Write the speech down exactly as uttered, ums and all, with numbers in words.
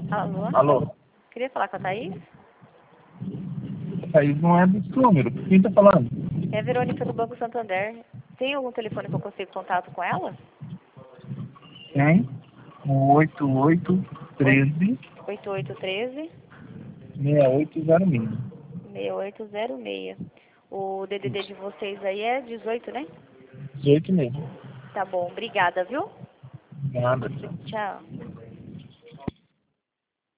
Alô? Alô? Queria falar com a Thaís? Thaís não é desse número. Quem tá falando? É a Verônica do Banco Santander. Tem algum telefone que eu consigo contato com ela? Tem. O oito oito um três, oito oito um três, seis oito zero seis. seis oito zero seis. O D D D de vocês aí é dezoito, né? dezoito mesmo. Tá bom, obrigada, viu? Nada. Tchau.